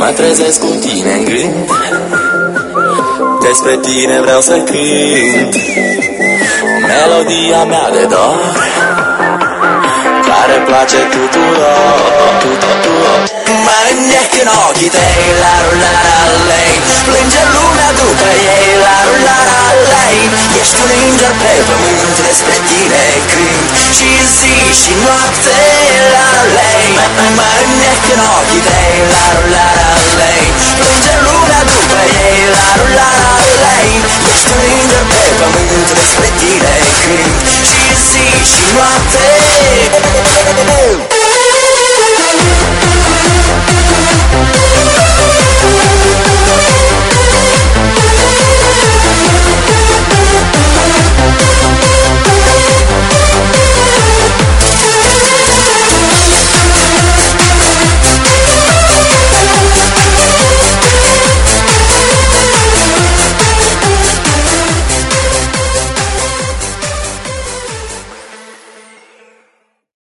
Mă trezesc cu tine în gând, despre tine vreau să cânt. Melodia mea de dor, care place tuturor. Mă înnec în ochii tăi, la rularea lei, plânge lumea după ei, la rularea lei. Ești un înger pe pământ, despre tine cânt, și zi și noapte, la lei. Mă înnec în ochii tăi, la rularea lei, plânge lumea după ei, la rularea lei. Ești un înger pe pământ, despre tine cânt, și zi și noapte.